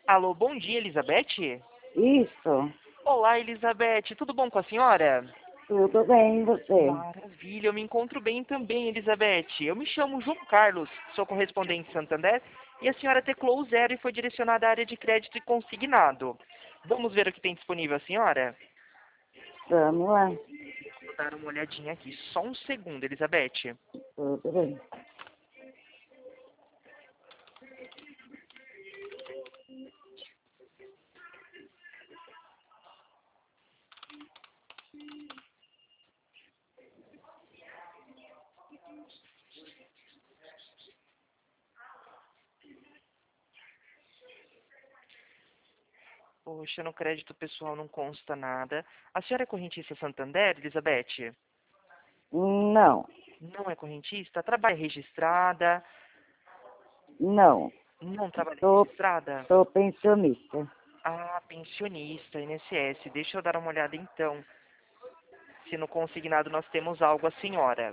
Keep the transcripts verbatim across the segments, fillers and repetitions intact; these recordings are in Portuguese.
Alô, bom dia, Elizabeth? Isso, Olá, Elizabeth, tudo bom com a senhora? tudo bem, e você? Maravilha, eu me encontro bem também, Elizabeth. Eu me chamo João Carlos, sou correspondente em Santander e a senhora teclou o zero e foi direcionada à área de crédito e consignado. Vamos ver o que tem disponível a senhora? Vamos lá, Vou dar uma olhadinha aqui, só um segundo, Elizabeth. tudo bem. Poxa, no crédito pessoal não consta nada. A senhora é correntista Santander, Elizabeth? Não, Não é correntista? Trabalha registrada? não, Não trabalha sou, registrada? sou pensionista. Ah, pensionista, I N S S. Deixa eu dar uma olhada então, se no consignado nós temos algo a senhora.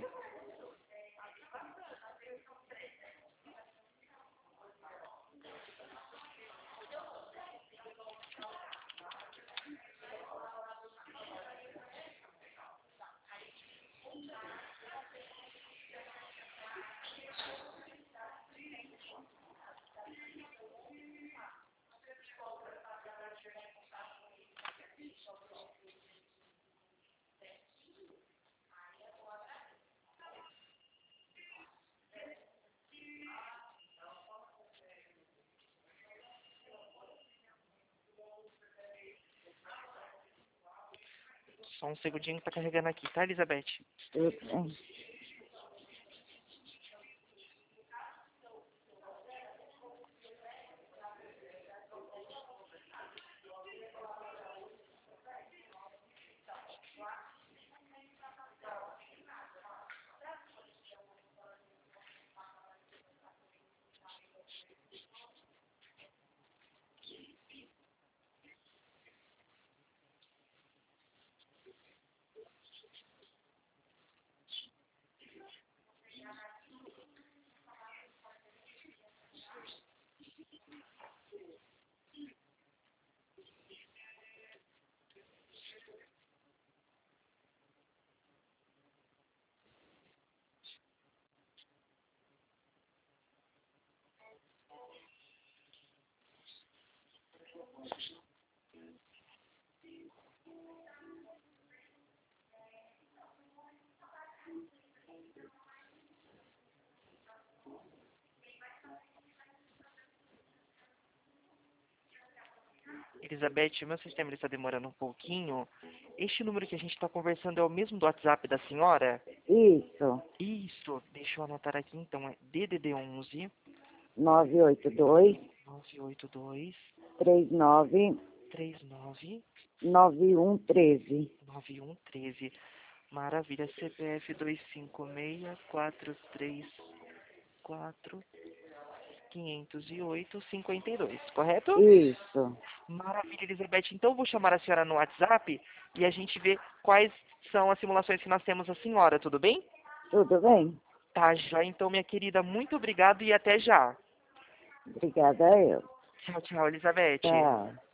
Só um segundinho que tá carregando aqui, tá, Elizabeth? Tudo bem. Elizabeth, meu sistema ele está demorando um pouquinho. Este número que a gente está conversando é o mesmo do WhatsApp da senhora? Isso, Isso, deixa eu anotar aqui então, é D D D onze nove oito dois, nove oito dois três nove três nove nove um um três. nove um treze. Maravilha, C P F dois cinco seis quatro três quatro quinhentos e oito cinquenta e dois, correto? Isso, Maravilha, Elizabeth. Então eu vou chamar a senhora no WhatsApp e a gente vê quais são as simulações que nós temos a senhora, tudo bem? tudo bem. Tá, já. Então, minha querida, muito obrigado e até já. Obrigada eu. Tchau, tchau, Elizabeth. Tchau.